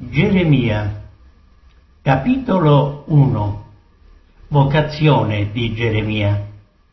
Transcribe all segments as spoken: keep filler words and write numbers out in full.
Geremia, capitolo uno. Vocazione di Geremia.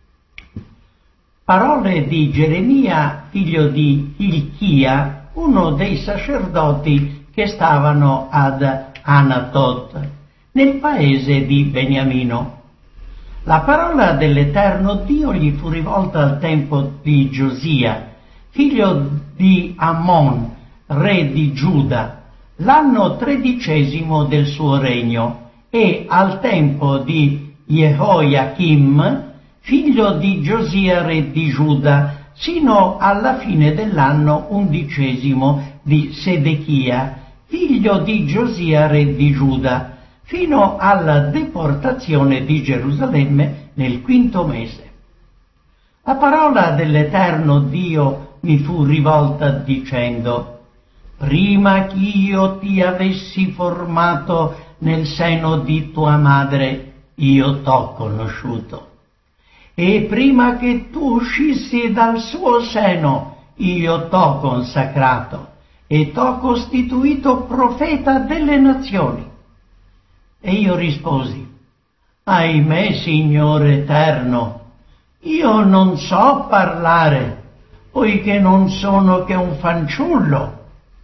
Parole di Geremia, figlio di Ilchia, uno dei sacerdoti che stavano ad Anatot, nel paese di Beniamino. La parola dell'Eterno Dio gli fu rivolta al tempo di Giosia, figlio di Ammon, re di Giuda, l'anno tredicesimo del suo regno, e al tempo di Jehoiachim, figlio di Giosia, re di Giuda, sino alla fine dell'anno undicesimo di Sedechia, figlio di Giosia, re di Giuda, fino alla deportazione di Gerusalemme nel quinto mese. La parola dell'Eterno Dio mi fu rivolta dicendo: prima che io ti avessi formato nel seno di tua madre, io t'ho conosciuto. E prima che tu uscissi dal suo seno, io t'ho consacrato e t'ho costituito profeta delle nazioni. E io risposi: ahimè, Signore eterno, io non so parlare, poiché non sono che un fanciullo.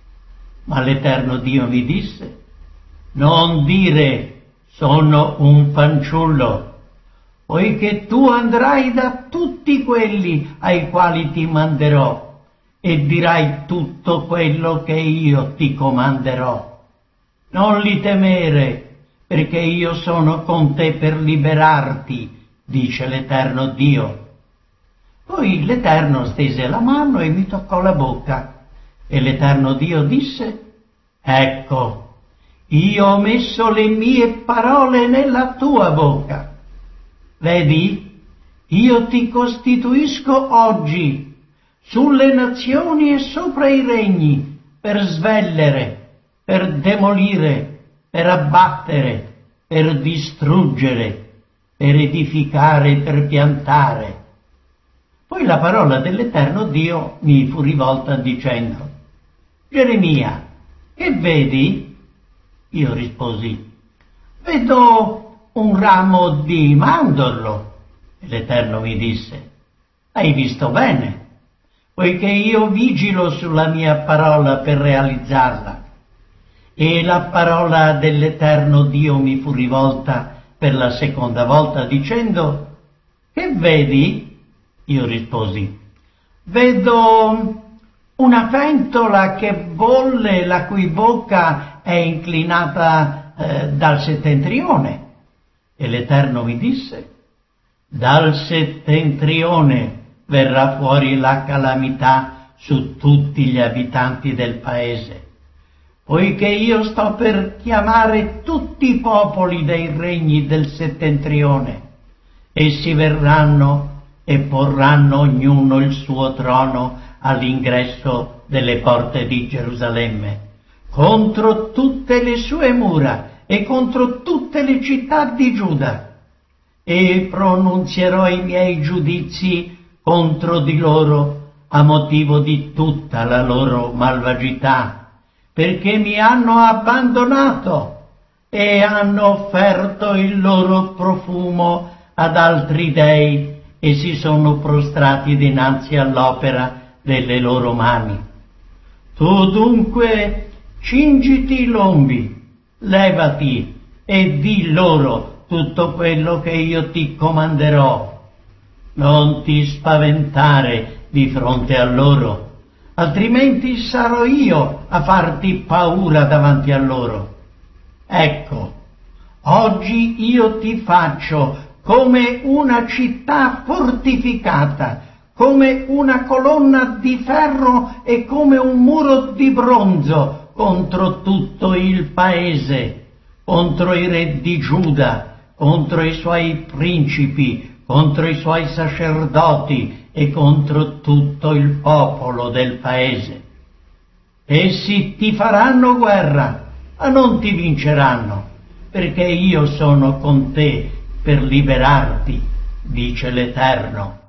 Ma l'Eterno Dio mi disse: non dire sono un fanciullo, poiché tu andrai da tutti quelli ai quali ti manderò e dirai tutto quello che io ti comanderò. Non li temere, perché io sono con te per liberarti, dice l'Eterno Dio. Poi l'Eterno stese la mano e mi toccò la bocca. E l'Eterno Dio disse: ecco, io ho messo le mie parole nella tua bocca. Vedi, io ti costituisco oggi sulle nazioni e sopra i regni, per svellere, per demolire, per abbattere, per distruggere, per edificare e per piantare. Poi la parola dell'Eterno Dio mi fu rivolta dicendo: Geremia, che vedi? Io risposi: vedo un ramo di mandorlo. E l'Eterno mi disse: hai visto bene, poiché io vigilo sulla mia parola per realizzarla. E la parola dell'Eterno Dio mi fu rivolta per la seconda volta dicendo: che vedi? Io risposi: vedo una pentola che bolle, la cui bocca è inclinata eh, dal settentrione. E l'Eterno mi disse: dal settentrione verrà fuori la calamità su tutti gli abitanti del paese, poiché io sto per chiamare tutti i popoli dei regni del settentrione. Essi verranno e porranno ognuno il suo trono all'ingresso delle porte di Gerusalemme, contro tutte le sue mura e contro tutte le città di Giuda, e pronunzierò i miei giudizi contro di loro a motivo di tutta la loro malvagità, perché mi hanno abbandonato e hanno offerto il loro profumo ad altri dei e si sono prostrati dinanzi all'opera delle loro mani. Tu dunque cingiti i lombi, levati e di loro tutto quello che io ti comanderò. Non ti spaventare di fronte a loro, altrimenti sarò io a farti paura davanti a loro. Ecco, oggi io ti faccio come una città fortificata, come una colonna di ferro e come un muro di bronzo contro tutto il paese, contro i re di Giuda, contro i suoi principi, contro i suoi sacerdoti e contro tutto il popolo del paese. Essi ti faranno guerra, ma non ti vinceranno, perché io sono con te per liberarti, dice l'Eterno.